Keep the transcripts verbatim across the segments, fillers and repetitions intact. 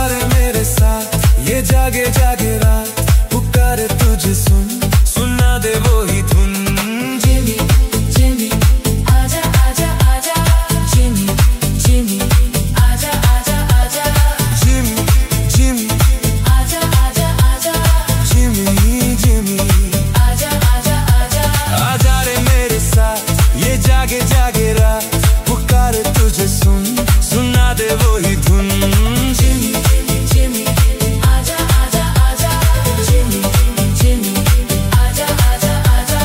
रे मेरे साथ ये जागे जागे रात, पुकारे तुझे सुन, सुना दे वो ही धुन। जिमी जिमी आजा आजा आजा, जिमी जिमी आजा आजा आजा, जिमी जिमी आजा आजा आजा, जिमी जिमी आजा आजा आजा। आजा रे मेरे साथ ये जागे जागे रात, पुकारे तुझे सुन, सुना दे वो ही धुन। जिमी जिमी आजा आजा आजा, जिमी जिमी आजा आजा आजा।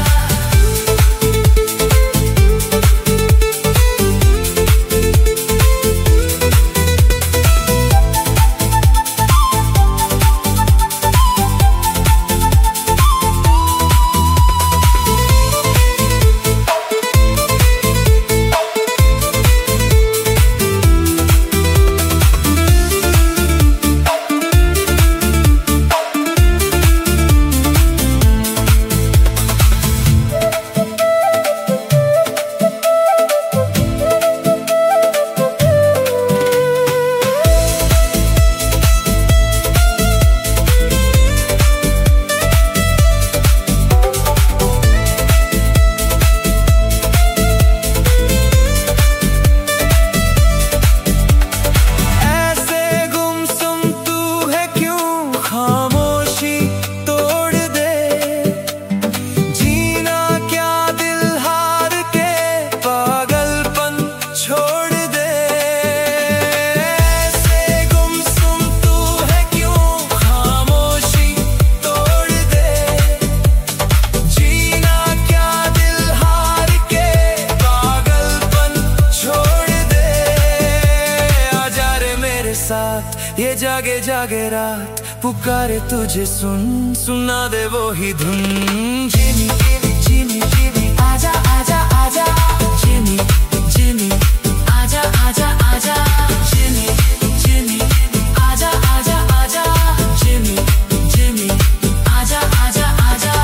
ये जागे जागे रात, पुकारे तुझे सुन, सुना दे वो ही धुन। जिमी जिमी जिमी आजा आजा आजा, जिमी जिमी आजा आजा आजा, जिमी जिमी आजा आजा आजा, जिमी जिमी आजा आजा आजा।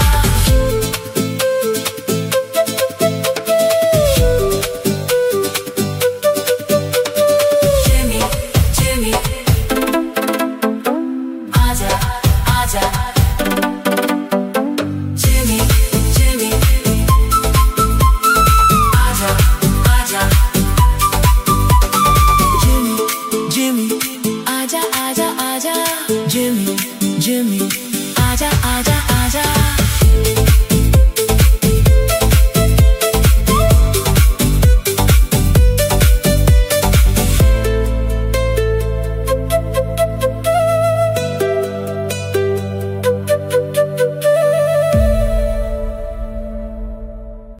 जिमी जिमी आजा आजा, जिमी जिमी आजा आजा, जिमी जिमी आजा आजा आजा, जिमी जिमी आजा आजा।